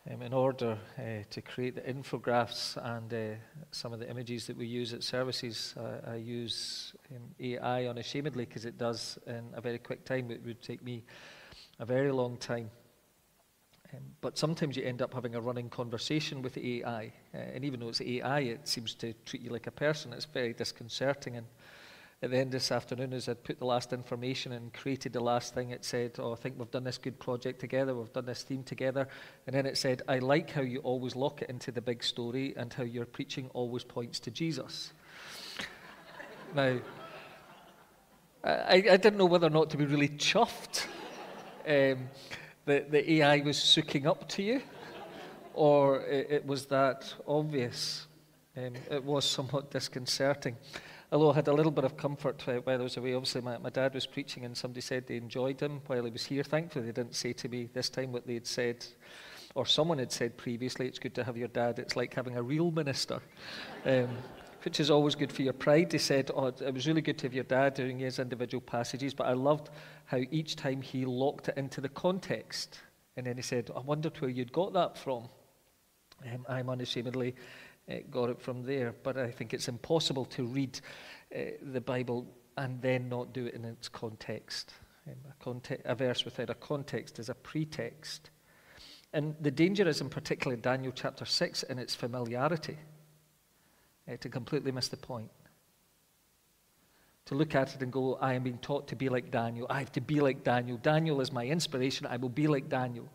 In order to create the infographics and some of the images that we use at services, I use AI unashamedly because it does in a very quick time. It would take me a very long time. But sometimes you end up having a running conversation with the AI. And even though it's AI, it seems to treat you like a person. It's very disconcerting. And at the end this afternoon, as I'd put the last information and created the last thing, it said, I think we've done this good project together, we've done this theme together. And then it said, I like how you always lock it into the big story and how your preaching always points to Jesus. Now, I didn't know whether or not to be really chuffed. The AI was sooking up to you, or it was that obvious. It was somewhat disconcerting. Although I had a little bit of comfort while I was away. Obviously, my dad was preaching and somebody said they enjoyed him while he was here. Thankfully, they didn't say to me this time what they had said, or someone had said previously, it's good to have your dad. It's like having a real minister, which is always good for your pride. They said, it was really good to have your dad doing his individual passages, but I loved how each time he locked it into the context. And then he said, I wondered where you'd got that from. I'm unashamedly got it from there, but I think it's impossible to read the Bible and then not do it in its context. A verse without a context is a pretext. And the danger is in particular Daniel chapter 6 in its familiarity, to completely miss the point. To look at it and go, I am being taught to be like Daniel. I have to be like Daniel. Daniel is my inspiration. I will be like Daniel.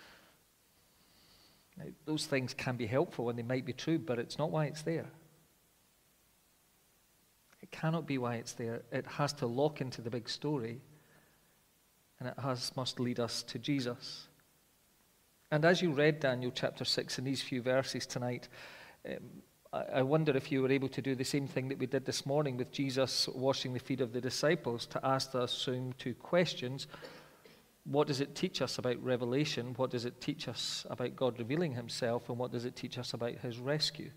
Now, those things can be helpful and they might be true, but it's not why it's there. It cannot be why it's there. It has to lock into the big story, and it must lead us to Jesus. And as you read Daniel chapter 6 in these few verses tonight, I wonder if you were able to do the same thing that we did this morning with Jesus washing the feet of the disciples, to ask the same two questions. What does it teach us about revelation? What does it teach us about God revealing himself? And what does it teach us about his rescue?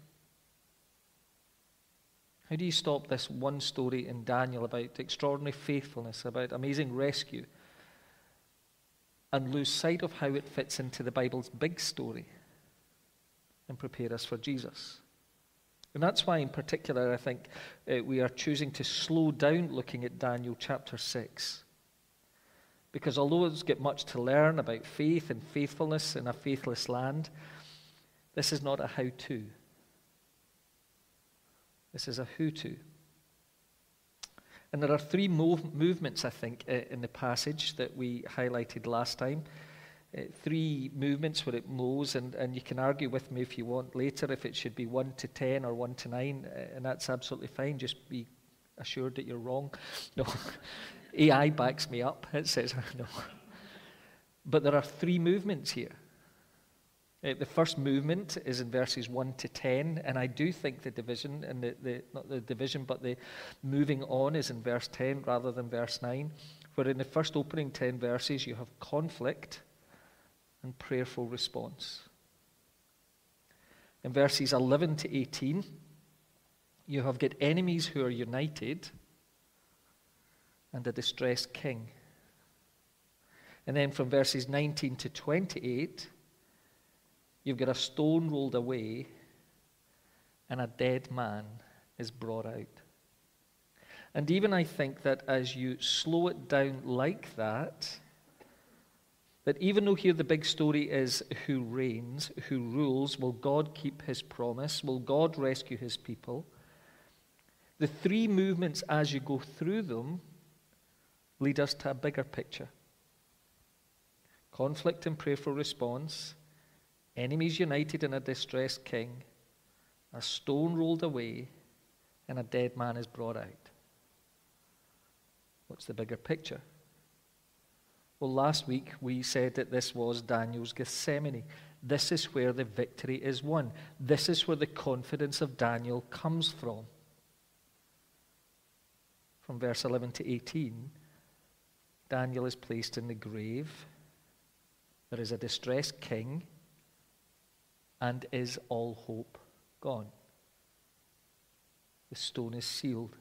How do you stop this one story in Daniel about extraordinary faithfulness, about amazing rescue, and lose sight of how it fits into the Bible's big story and prepare us for Jesus? And that's why in particular I think we are choosing to slow down looking at Daniel chapter 6. Because although it's got much to learn about faith and faithfulness in a faithless land, this is not a how-to. This is a who-to. And there are three movements, I think, in the passage that we highlighted last time. Three movements where it moves, and you can argue with me if you want later if it should be 1 to 10 or 1 to 9, and that's absolutely fine. Just be assured that you're wrong. No. AI backs me up. It says, no. But there are three movements here. The first movement is in verses 1 to 10, and I do think the division, and not the division, but the moving on is in verse 10 rather than verse 9, where in the first opening 10 verses you have conflict and prayerful response. In verses 11 to 18, you have got enemies who are united and a distressed king. And then from verses 19 to 28, you've got a stone rolled away and a dead man is brought out. And even I think that as you slow it down like that even though here the big story is who reigns, who rules, will God keep his promise, will God rescue his people, the three movements as you go through them lead us to a bigger picture. Conflict and prayerful response, enemies united and a distressed king, a stone rolled away, and a dead man is brought out. What's the bigger picture? Well, last week we said that this was Daniel's Gethsemane. This is where the victory is won. This is where the confidence of Daniel comes from. From verse 11 to 18, Daniel is placed in the grave. There is a distressed king, and is all hope gone? The stone is sealed.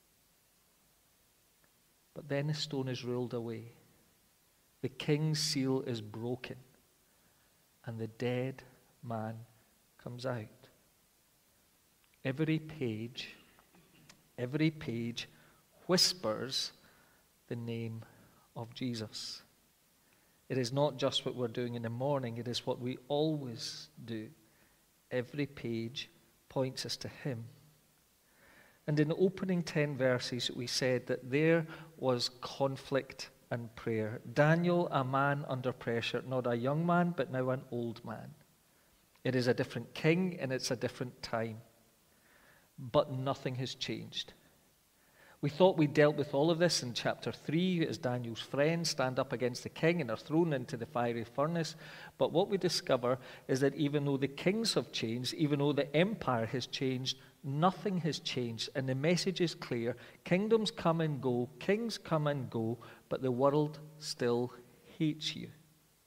But then the stone is rolled away. The king's seal is broken. and the dead man comes out. Every page whispers the name of Jesus. It is not just what we're doing in the morning, it is what we always do. Every page points us to him. And in the opening 10 verses, we said that there was conflict and prayer. Daniel, a man under pressure, not a young man, but now an old man. It is a different king and it's a different time. But nothing has changed. We thought we dealt with all of this in chapter 3 as Daniel's friends stand up against the king and are thrown into the fiery furnace. But what we discover is that even though the kings have changed, even though the empire has changed, nothing has changed. And the message is clear. Kingdoms come and go, kings come and go, but the world still hates you.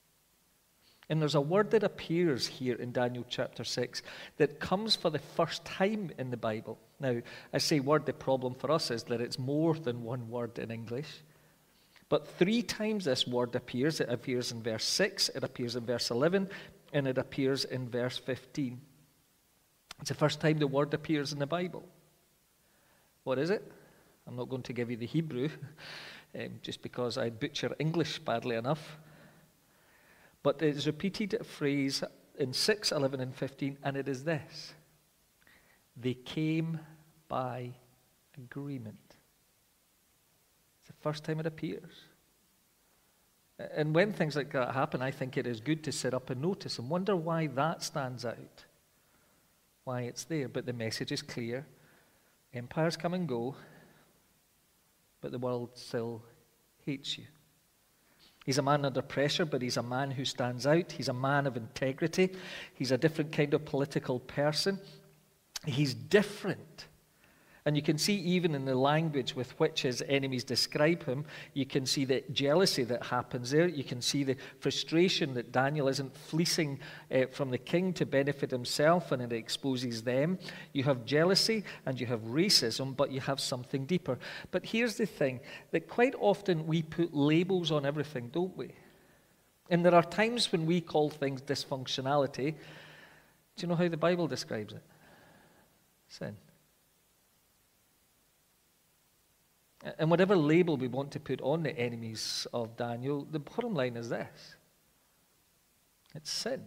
And there's a word that appears here in Daniel chapter 6 that comes for the first time in the Bible. Now, I say word, the problem for us is that it's more than one word in English. But 3 times this word appears. It appears in verse 6, it appears in verse 11, and it appears in verse 15. It's the first time the word appears in the Bible. What is it? I'm not going to give you the Hebrew, just because I butcher English badly enough. But it is repeated a phrase in 6, 11, and 15, and it is this. They came by agreement. It's the first time it appears. And when things like that happen, I think it is good to sit up and notice and wonder why that stands out, why it's there. But the message is clear. Empires come and go, but the world still hates you. He's a man under pressure, but he's a man who stands out. He's a man of integrity. He's a different kind of political person. He's different. And you can see even in the language with which his enemies describe him, you can see the jealousy that happens there. You can see the frustration that Daniel isn't fleecing from the king to benefit himself, and it exposes them. You have jealousy and you have racism, but you have something deeper. But here's the thing, that quite often we put labels on everything, don't we? And there are times when we call things dysfunctionality. Do you know how the Bible describes it? Sin. And whatever label we want to put on the enemies of Daniel, the bottom line is this. It's sin.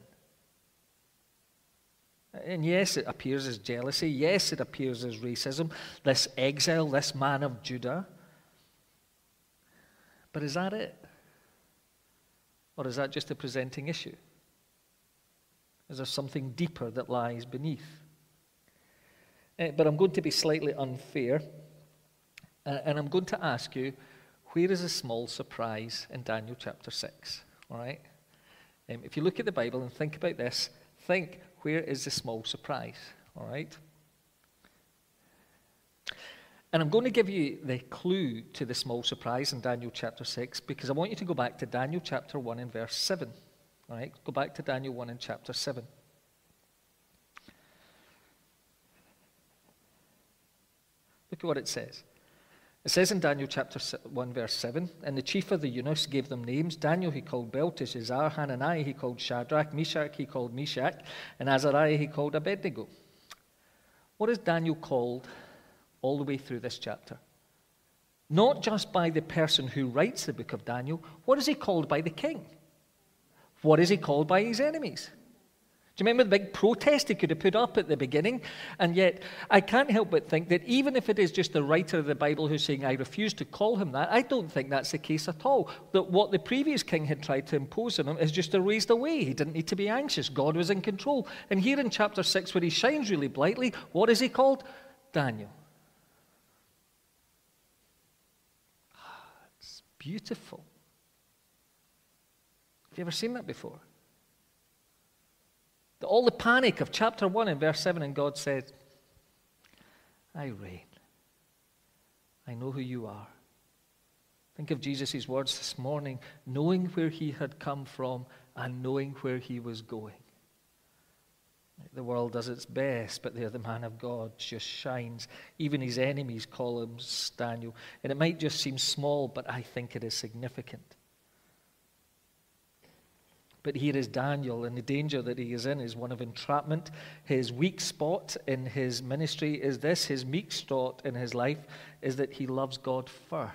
And yes, it appears as jealousy. Yes, it appears as racism. This exile, this man of Judah. But is that it? Or is that just a presenting issue? Is there something deeper that lies beneath? But I'm going to be slightly unfair. And I'm going to ask you, where is a small surprise in Daniel chapter 6? All right? If you look at the Bible and think about this, think, where is the small surprise? All right? And I'm going to give you the clue to the small surprise in Daniel chapter 6 because I want you to go back to Daniel chapter 1 and verse 7. All right? Go back to Daniel 1 and chapter 7. Look at what it says. It says in Daniel chapter 1, verse 7, and the chief of the eunuchs gave them names. Daniel he called Belteshazzar, Hananiah he called Shadrach, Meshach he called Meshach, and Azariah he called Abednego. What is Daniel called all the way through this chapter? Not just by the person who writes the book of Daniel. What is he called by the king? What is he called by his enemies? Do you remember the big protest he could have put up at the beginning? And yet, I can't help but think that even if it is just the writer of the Bible who's saying, I refuse to call him that, I don't think that's the case at all. That what the previous king had tried to impose on him is just erased away. He didn't need to be anxious. God was in control. And here in chapter 6, where he shines really brightly, what is he called? Daniel. It's beautiful. Have you ever seen that before? All the panic of chapter 1 and verse 7, and God said, I reign. I know who you are. Think of Jesus' words this morning, knowing where he had come from and knowing where he was going. The world does its best, but there the man of God just shines. Even his enemies call him Daniel. And it might just seem small, but I think it is significant. But here is Daniel, and the danger that he is in is one of entrapment. His weak spot in his ministry is this. His weak spot in his life is that he loves God first.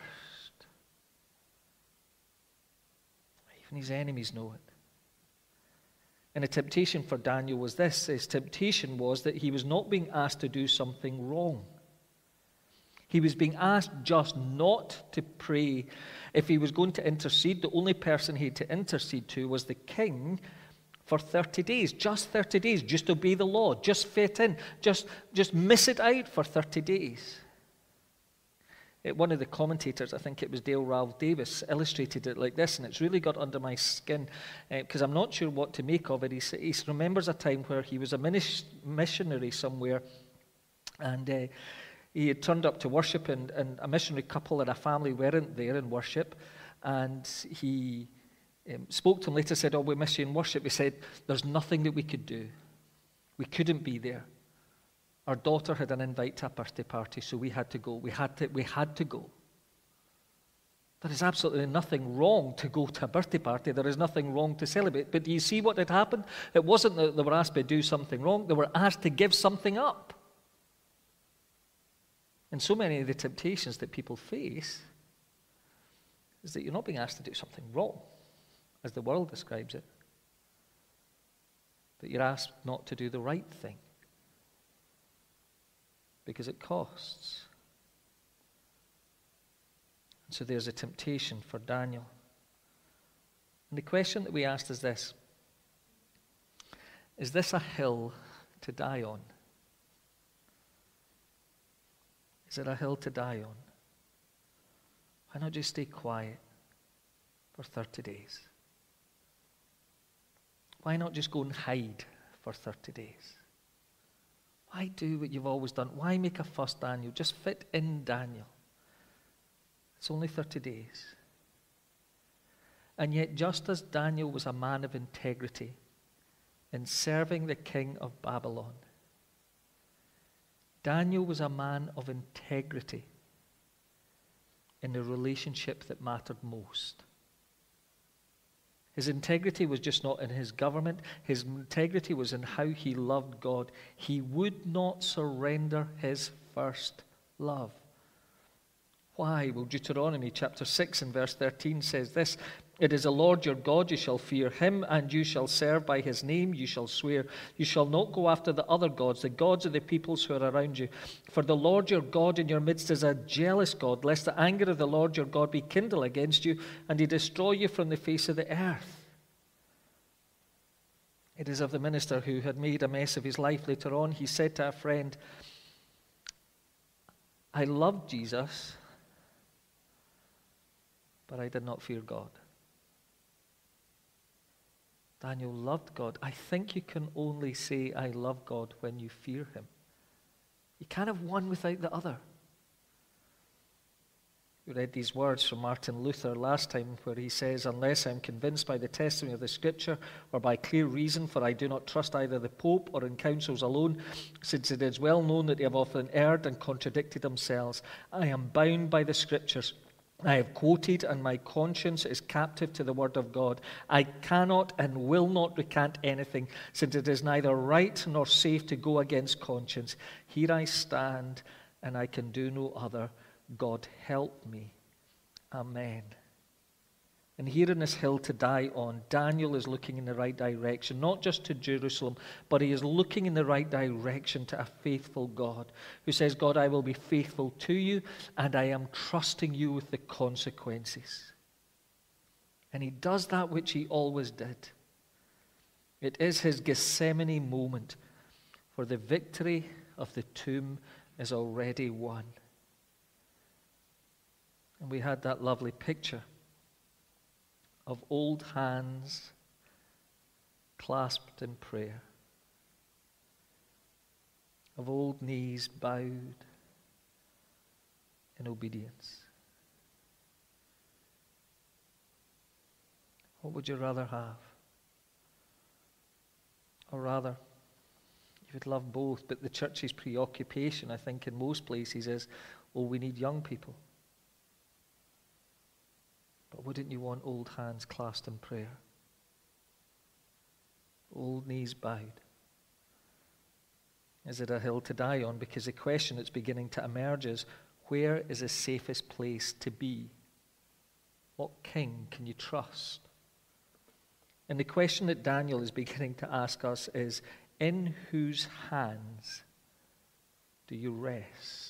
Even his enemies know it. And the temptation for Daniel was this. His temptation was that he was not being asked to do something wrong. He was being asked just not to pray. If he was going to intercede, the only person he had to intercede to was the king for 30 days. Just 30 days. Just obey the law. Just fit in. Just miss it out for 30 days. One of the commentators, I think it was Dale Ralph Davis, illustrated it like this, and it's really got under my skin because I'm not sure what to make of it. He remembers a time where he was a missionary somewhere, and he had turned up to worship, and a missionary couple and a family weren't there in worship, and he spoke to them later, said, "Oh, we miss you in worship." He said, "There's nothing that we could do. We couldn't be there. Our daughter had an invite to a birthday party, so we had to go. We had to go." There is absolutely nothing wrong to go to a birthday party. There is nothing wrong to celebrate. But do you see what had happened? It wasn't that they were asked to do something wrong. They were asked to give something up. And so many of the temptations that people face is that you're not being asked to do something wrong, as the world describes it, but you're asked not to do the right thing because it costs. And so there's a temptation for Daniel. And the question that we asked is this: is this a hill to die on? Is it a hill to die on? Why not just stay quiet for 30 days? Why not just go and hide for 30 days? Why do what you've always done? Why make a fuss, Daniel? Just fit in, Daniel. It's only 30 days. And yet, just as Daniel was a man of integrity in serving the king of Babylon, Daniel was a man of integrity in the relationship that mattered most. His integrity was just not in his government. His integrity was in how he loved God. He would not surrender his first love. Why? Well, Deuteronomy chapter 6 and verse 13 says this: "It is the Lord your God, you shall fear him, and you shall serve by his name, you shall swear. You shall not go after the other gods, the gods of the peoples who are around you. For the Lord your God in your midst is a jealous God, lest the anger of the Lord your God be kindled against you, and he destroy you from the face of the earth." It is of the minister who had made a mess of his life later on. He said to a friend, "I loved Jesus, but I did not fear God." Daniel loved God. I think you can only say, "I love God," when you fear him. You can't have one without the other. We read these words from Martin Luther last time where he says, "Unless I am convinced by the testimony of the Scripture or by clear reason, for I do not trust either the Pope or in councils alone, since it is well known that they have often erred and contradicted themselves. I am bound by the Scriptures. I have quoted, and my conscience is captive to the word of God. I cannot and will not recant anything, since it is neither right nor safe to go against conscience. Here I stand, and I can do no other. God help me. Amen." And here in this hill to die on, Daniel is looking in the right direction, not just to Jerusalem, but he is looking in the right direction to a faithful God who says, "God, I will be faithful to you, and I am trusting you with the consequences." And he does that which he always did. It is his Gethsemane moment, for the victory of the tomb is already won. And we had that lovely picture of old hands clasped in prayer, of old knees bowed in obedience. What would you rather have? Or rather, you would love both, but the church's preoccupation, I think, in most places is, "Oh, we need young people." But wouldn't you want old hands clasped in prayer? old knees bowed? Is it a hill to die on? Because the question that's beginning to emerge is, where is the safest place to be? What king can you trust? And the question that Daniel is beginning to ask us is, in whose hands do you rest?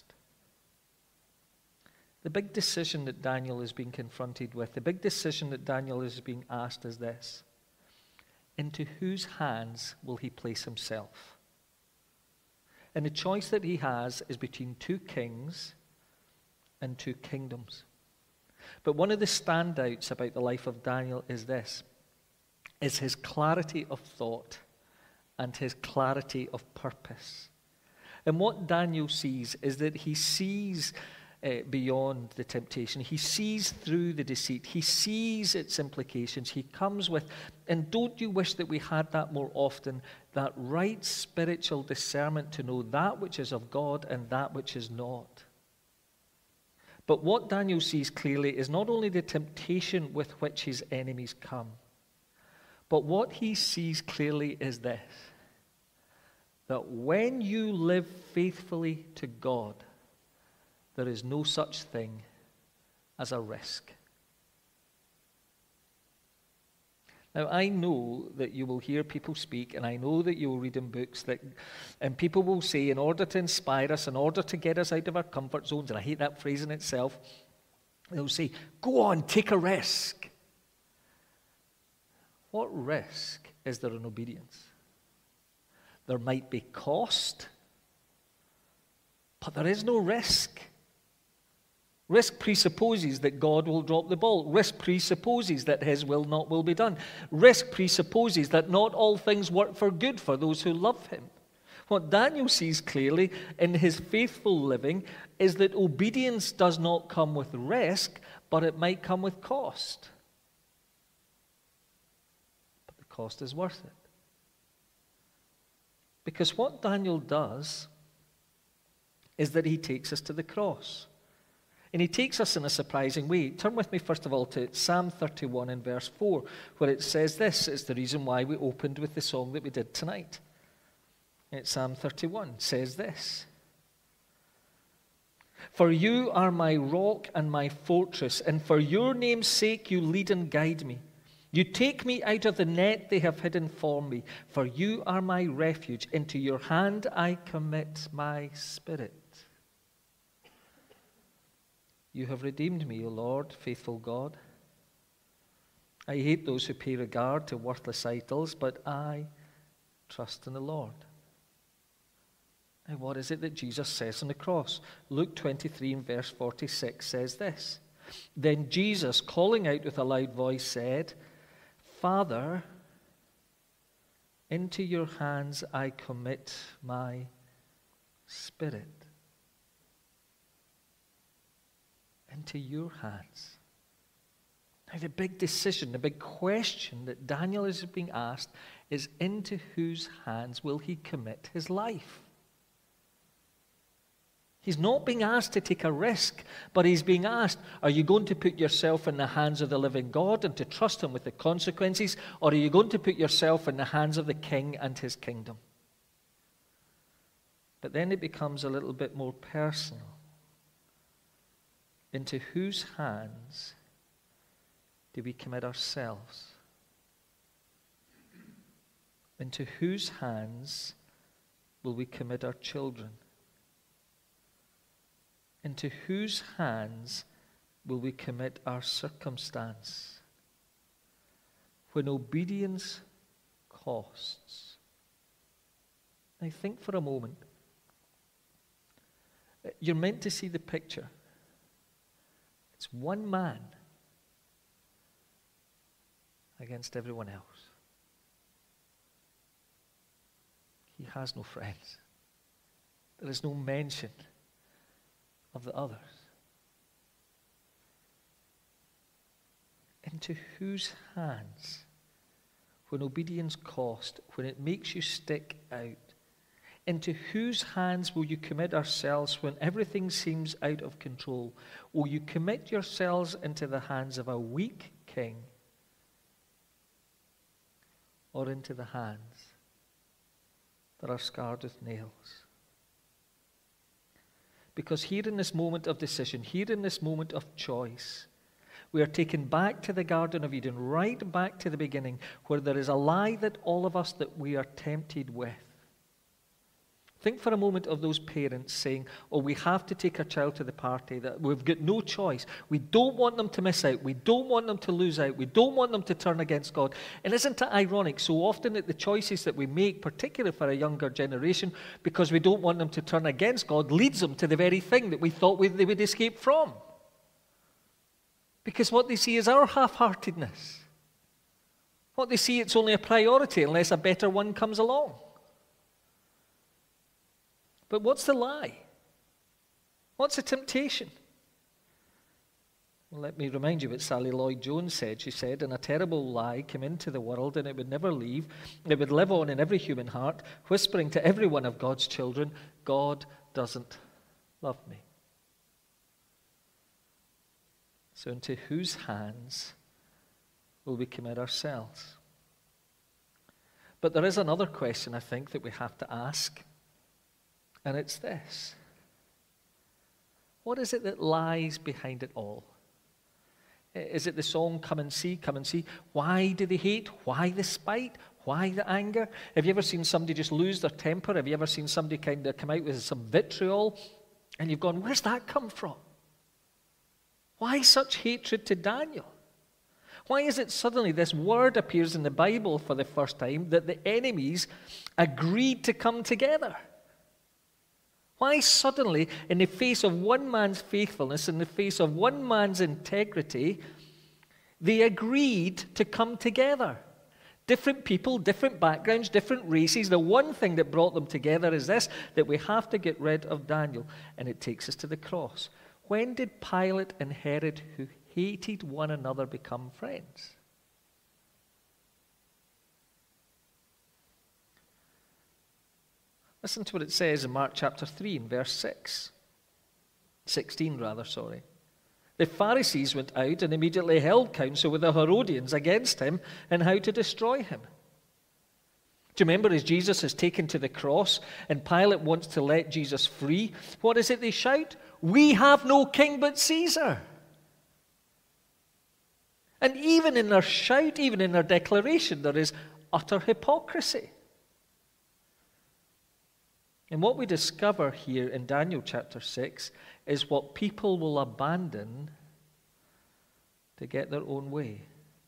The big decision that Daniel is being confronted with, the big decision that Daniel is being asked is this: into whose hands will he place himself? And the choice that he has is between two kings and two kingdoms. But one of the standouts about the life of Daniel is this, is his clarity of thought and his clarity of purpose. And what Daniel sees is that he sees beyond the temptation. He sees through the deceit. He sees its implications. He comes with, and don't you wish that we had that more often, that right spiritual discernment to know that which is of God and that which is not. But what Daniel sees clearly is not only the temptation with which his enemies come, but what he sees clearly is this, that when you live faithfully to God, there is no such thing as a risk. Now, I know that you will hear people speak, and I know that you will read in books, and people will say, in order to inspire us, in order to get us out of our comfort zones, and I hate that phrase in itself, they'll say, go on, take a risk. What risk is there in obedience? There might be cost, but there is no risk. Risk presupposes that God will drop the ball. Risk presupposes that his will be done. Risk presupposes that not all things work for good for those who love him. What Daniel sees clearly in his faithful living is that obedience does not come with risk, but it might come with cost. But the cost is worth it. Because what Daniel does is that he takes us to the cross. And he takes us in a surprising way. Turn with me, first of all, to Psalm 31 and verse 4, where it says this. It's the reason why we opened with the song that we did tonight. And Psalm 31 says this: for you are my rock and my fortress, and for your name's sake you lead and guide me. You take me out of the net they have hidden for me, for you are my refuge. Into your hand I commit my spirit. You have redeemed me, O Lord, faithful God. I hate those who pay regard to worthless idols, but I trust in the Lord. Now, what is it that Jesus says on the cross? Luke 23 and verse 46 says this: then Jesus, calling out with a loud voice, said, Father, into your hands I commit my spirit. Into your hands. Now, the big decision, the big question that Daniel is being asked is, into whose hands will he commit his life? He's not being asked to take a risk, but he's being asked, are you going to put yourself in the hands of the living God and to trust him with the consequences, or are you going to put yourself in the hands of the king and his kingdom? But then it becomes a little bit more personal. Into whose hands do we commit ourselves? Into whose hands will we commit our children? Into whose hands will we commit our circumstance? When obedience costs. Now think for a moment. You're meant to see the picture. It's one man against everyone else. He has no friends. There is no mention of the others. Into whose hands, when obedience costs, when it makes you stick out, into whose hands will you commit ourselves when everything seems out of control? Will you commit yourselves into the hands of a weak king? or into the hands that are scarred with nails. Because here in this moment of decision, here in this moment of choice, we are taken back to the Garden of Eden, right back to the beginning, where there is a lie that all of us that we are tempted with. Think for a moment of those parents saying, oh, we have to take our child to the party, that we've got no choice. We don't want them to miss out. We don't want them to lose out. We don't want them to turn against God. And isn't it ironic? So often that the choices that we make, particularly for a younger generation, because we don't want them to turn against God, leads them to the very thing that we thought they would escape from. Because what they see is our half-heartedness. What they see, it's only a priority unless a better one comes along. But what's the lie? What's the temptation? Well, let me remind you what Sally Lloyd-Jones said. She said, and a terrible lie came into the world, and it would never leave. It would live on in every human heart, whispering to every one of God's children, God doesn't love me. So into whose hands will we commit ourselves? But there is another question, I think, that we have to ask. And it's this. What is it that lies behind it all? Is it the song, Come and See, Come and See? Why do they hate? Why the spite? Why the anger? Have you ever seen somebody just lose their temper? Have you ever seen somebody kind of come out with some vitriol? And you've gone, where's that come from? Why such hatred to Daniel? Why is it suddenly this word appears in the Bible for the first time that the enemies agreed to come together? Why suddenly, in the face of one man's faithfulness, in the face of one man's integrity, they agreed to come together? Different people, different backgrounds, different races. The one thing that brought them together is this, that we have to get rid of Daniel. And it takes us to the cross. When did Pilate and Herod, who hated one another, become friends? Listen to what it says in Mark chapter 3 and verse 16. The Pharisees went out and immediately held counsel with the Herodians against him and how to destroy him. Do you remember as Jesus is taken to the cross and Pilate wants to let Jesus free? What is it they shout? We have no king but Caesar. And even in their shout, even in their declaration, there is utter hypocrisy. And what we discover here in Daniel chapter 6 is what people will abandon to get their own way.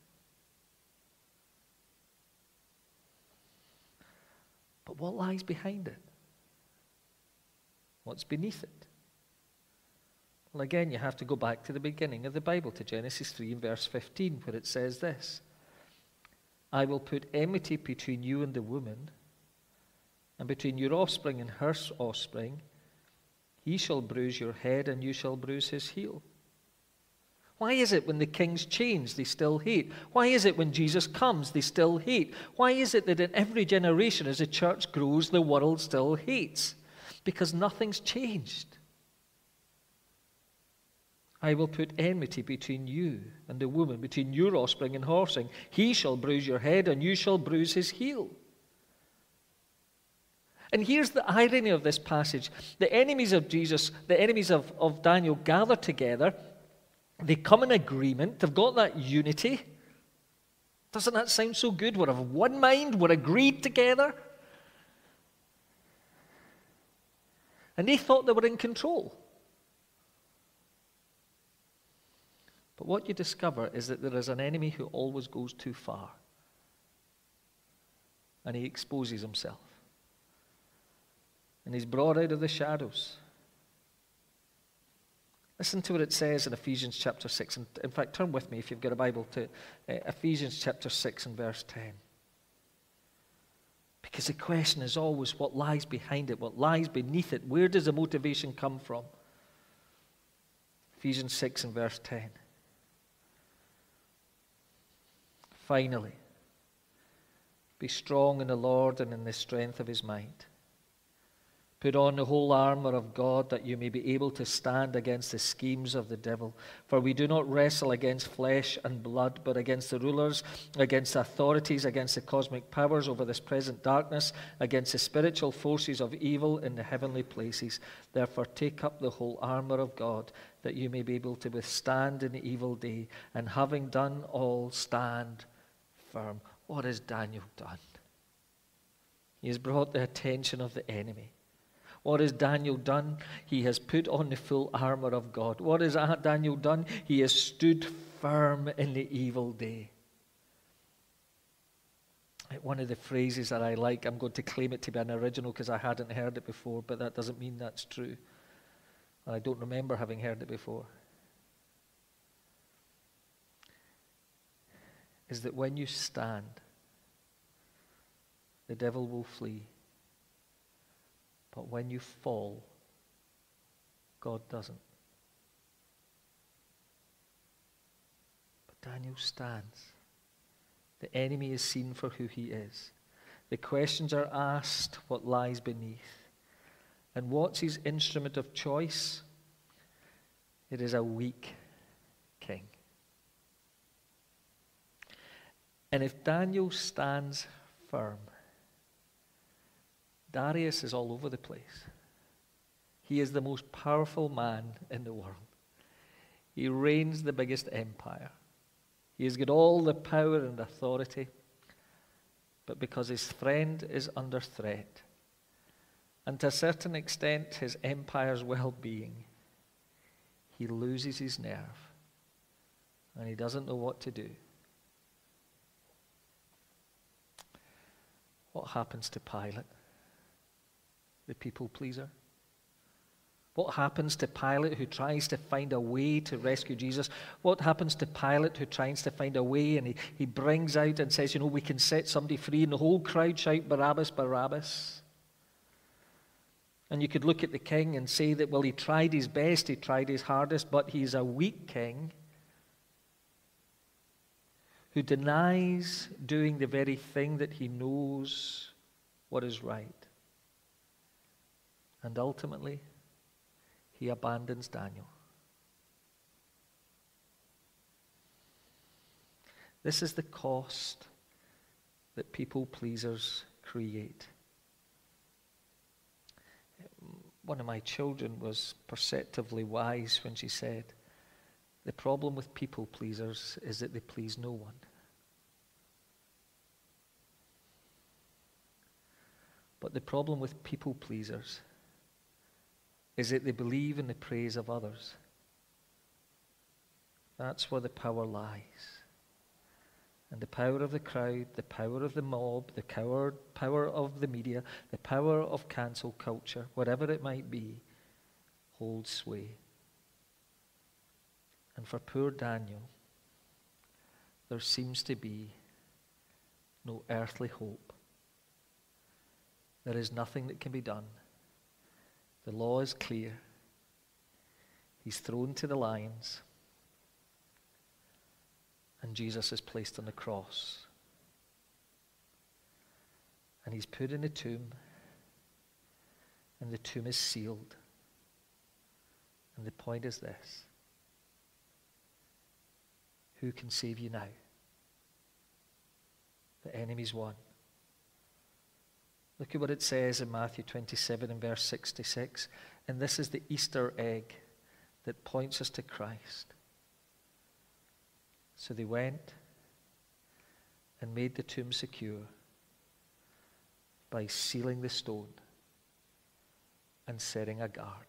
But what lies behind it? What's beneath it? Well, again, you have to go back to the beginning of the Bible, to Genesis 3 and verse 15, where it says this, I will put enmity between you and the woman, and between your offspring and her offspring. He shall bruise your head, and you shall bruise his heel. Why is it when the kings change, they still hate? Why is it when Jesus comes, they still hate? Why is it that in every generation as the church grows, the world still hates? Because nothing's changed. I will put enmity between you and the woman, between your offspring and her offspring. He shall bruise your head, and you shall bruise his heel. And here's the irony of this passage. The enemies of Jesus, the enemies of Daniel gather together. They come in agreement. They've got that unity. Doesn't that sound so good? We're of one mind. We're agreed together. And they thought they were in control. But what you discover is that there is an enemy who always goes too far. And he exposes himself. And he's brought out of the shadows. Listen to what it says in Ephesians chapter 6. And in fact, turn with me, if you've got a Bible, to Ephesians chapter 6 and verse 10. Because the question is always what lies behind it, what lies beneath it. Where does the motivation come from? Ephesians 6 and verse 10. Finally, be strong in the Lord and in the strength of his might. Put on the whole armor of God, that you may be able to stand against the schemes of the devil. For we do not wrestle against flesh and blood, but against the rulers, against the authorities, against the cosmic powers over this present darkness, against the spiritual forces of evil in the heavenly places. Therefore take up the whole armor of God, that you may be able to withstand in the evil day, and having done all, stand firm. What has Daniel done? He has brought the attention of the enemy. What has Daniel done? He has put on the full armor of God. What has Daniel done? He has stood firm in the evil day. One of the phrases that I like, I'm going to claim it to be an original because I hadn't heard it before, but that doesn't mean that's true. I don't remember having heard it before. Is that when you stand, the devil will flee. But when you fall, God doesn't. But Daniel stands. The enemy is seen for who he is. The questions are asked what lies beneath. And what's his instrument of choice? It is a weak king. And if Daniel stands firm, Darius is all over the place. He is the most powerful man in the world. He reigns the biggest empire. He has got all the power and authority. But because his friend is under threat, and to a certain extent his empire's well-being, he loses his nerve. And he doesn't know what to do. What happens to Pilate? The people pleaser? What happens to Pilate who tries to find a way to rescue Jesus? What happens to Pilate who tries to find a way and he brings out and says, we can set somebody free, and the whole crowd shout, Barabbas, Barabbas. And you could look at the king and say that, well, he tried his best, he tried his hardest, but he's a weak king who denies doing the very thing that he knows what is right. And ultimately, he abandons Daniel. This is the cost that people pleasers create. One of my children was perceptively wise when she said, the problem with people pleasers is that they please no one. But the problem with people pleasers is that they believe in the praise of others. That's where the power lies. And the power of the crowd, the power of the mob, the power of the media, the power of cancel culture, whatever it might be, holds sway. And for poor Daniel, there seems to be no earthly hope. There is nothing that can be done. The law is clear. He's thrown to the lions. And Jesus is placed on the cross. And he's put in a tomb. And the tomb is sealed. And the point is this: who can save you now? The enemy's won. Look at what it says in Matthew 27 and verse 66. And this is the Easter egg that points us to Christ. So they went and made the tomb secure by sealing the stone and setting a guard.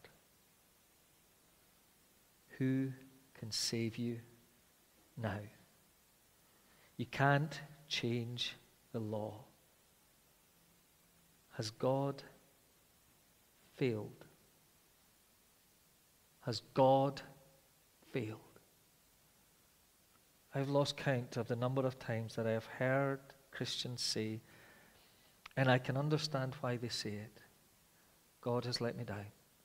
Who can save you now? You can't change the law. Has God failed? Has God failed? I've lost count of the number of times that I have heard Christians say, and I can understand why they say it, God has let me down.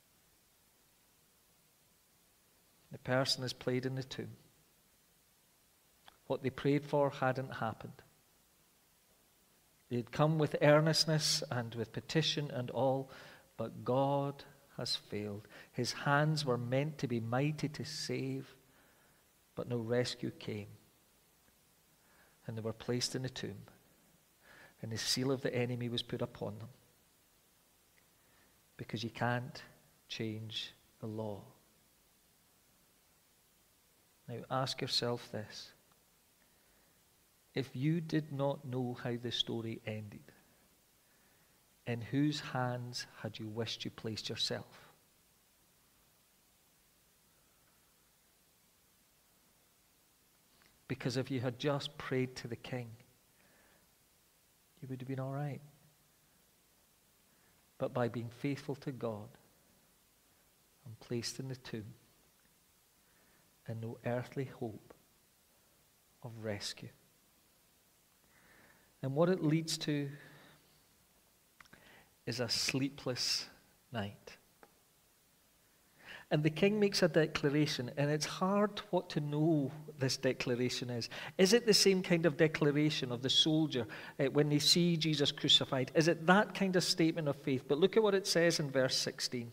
The person has played in the tomb. What they prayed for hadn't happened. They'd come with earnestness and with petition and all, But God has failed. His hands were meant to be mighty to save, but no rescue came. And they were placed in a tomb, and the seal of the enemy was put upon them. Because you can't change the law. Now ask yourself this. If you did not know how the story ended, in whose hands had you wished you placed yourself? Because if you had just prayed to the king, you would have been all right. But by being faithful to God and placed in the tomb, and no earthly hope of rescue. And what it leads to is a sleepless night. And the king makes a declaration, and it's hard what to know this declaration is. Is it the same kind of declaration of the soldier when they see Jesus crucified? Is it that kind of statement of faith? But look at what it says in verse 16.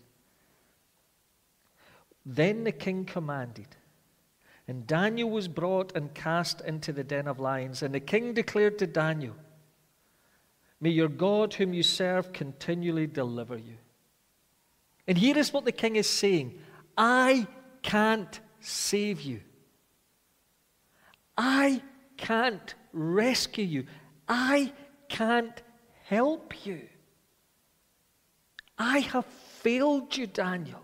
Then the king commanded, and Daniel was brought and cast into the den of lions. And the king declared to Daniel, may your God whom you serve continually deliver you. And here is what the king is saying. I can't save you. I can't rescue you. I can't help you. I have failed you, Daniel.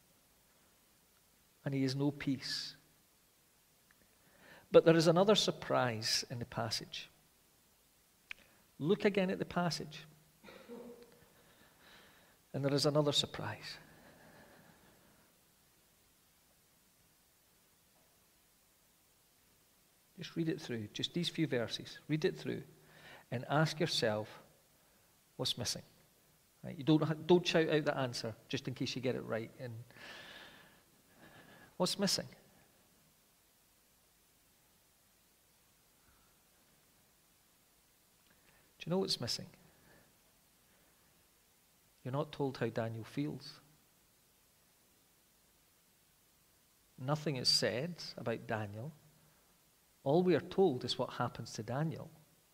And he has no peace. But there is another surprise in the passage. Look again at the passage. And there is another surprise. Just read it through, just these few verses. Read it through and ask yourself, what's missing? Right? You don't shout out the answer just in case you get it right. And what's missing? Do you know what's missing? You're not told how Daniel feels. Nothing is said about Daniel. All we are told is what happens to Daniel.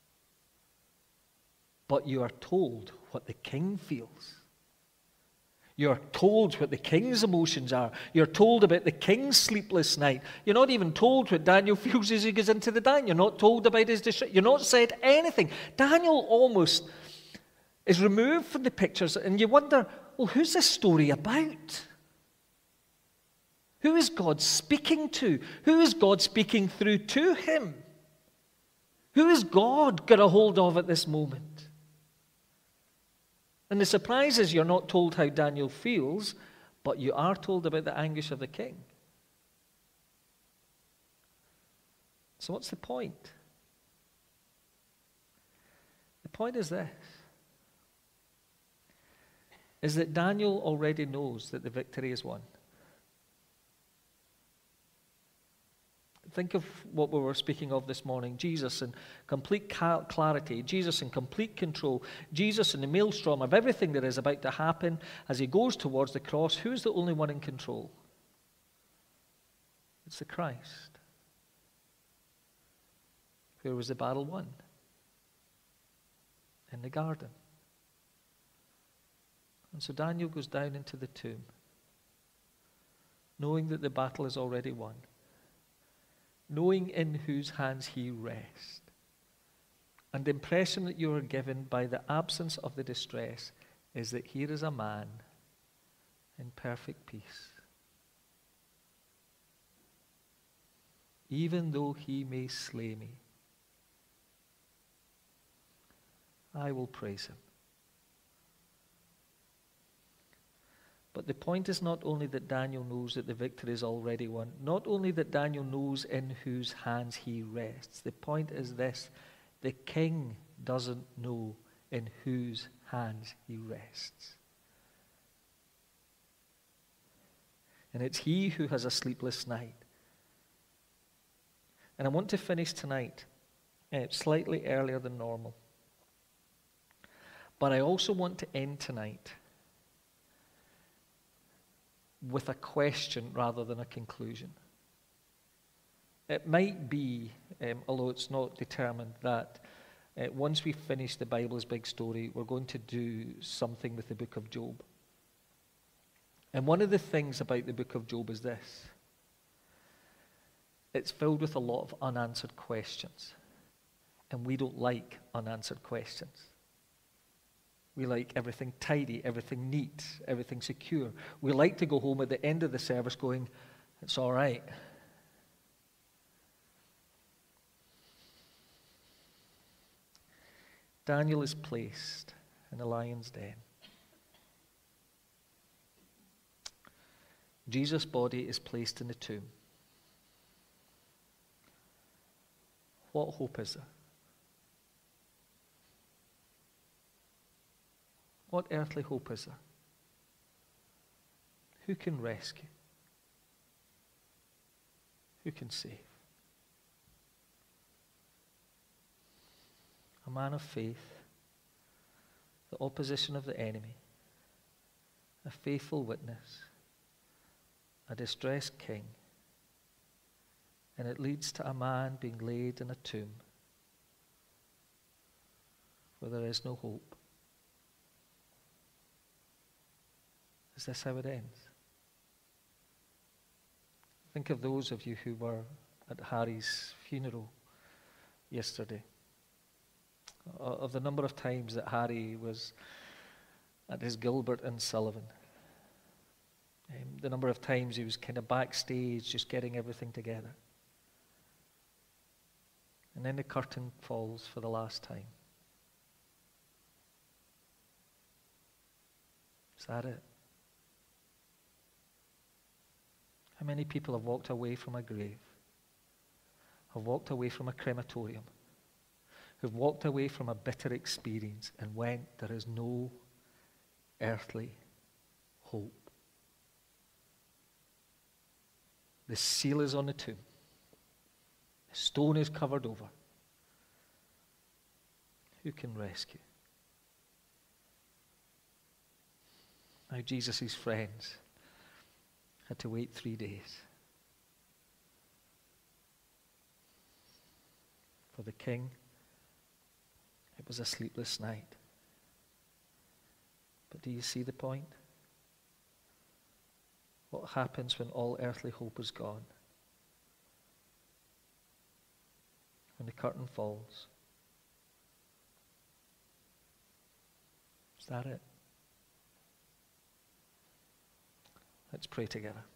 But you are told what the king feels. You are told what the king's emotions are. You're told about the king's sleepless night. You're not even told what Daniel feels as he goes into the den. You're not told about his distress. You're not said anything. Daniel almost is removed from the pictures, and you wonder, well, who's this story about? Who is God speaking to? Who is God speaking through to him? Who is God got a hold of at this moment? And the surprise is you're not told how Daniel feels, but you are told about the anguish of the king. So what's the point? The point is this, is that Daniel already knows that the victory is won. Think of what we were speaking of this morning. Jesus in complete clarity. Jesus in complete control. Jesus in the maelstrom of everything that is about to happen as he goes towards the cross. Who's the only one in control? It's the Christ. Where was the battle won? In the garden. And so Daniel goes down into the tomb, knowing that the battle is already won. Knowing in whose hands he rests. And the impression that you are given by the absence of the distress is that here is a man in perfect peace. Even though he may slay me, I will praise him. But the point is not only that Daniel knows that the victory is already won, not only that Daniel knows in whose hands he rests. The point is this, the king doesn't know in whose hands he rests. And it's he who has a sleepless night. And I want to finish tonight slightly earlier than normal. But I also want to end tonight with a question rather than a conclusion. It might be, although it's not determined, that once we finish the Bible's big story, we're going to do something with the book of Job. And one of the things about the book of Job is this. It's filled with a lot of unanswered questions. And we don't like unanswered questions. We like everything tidy, everything neat, everything secure. We like to go home at the end of the service going, it's all right. Daniel is placed in the lion's den. Jesus' body is placed in the tomb. What hope is there? What earthly hope is there? Who can rescue? Who can save? A man of faith, the opposition of the enemy, a faithful witness, a distressed king, and it leads to a man being laid in a tomb where there is no hope. Is this how it ends? Think of those of you who were at Harry's funeral yesterday. Of the number of times that Harry was at his Gilbert and Sullivan. The number of times he was kind of backstage just getting everything together. And then the curtain falls for the last time. Is that it? How many people have walked away from a grave, have walked away from a crematorium, who've walked away from a bitter experience and went, there is no earthly hope. The seal is on the tomb. The stone is covered over. Who can rescue? Now Jesus' friends had to wait 3 days for the king. It was a sleepless night. But do you see the point? What happens when all earthly hope is gone? When the curtain falls. Is that it? Let's pray together.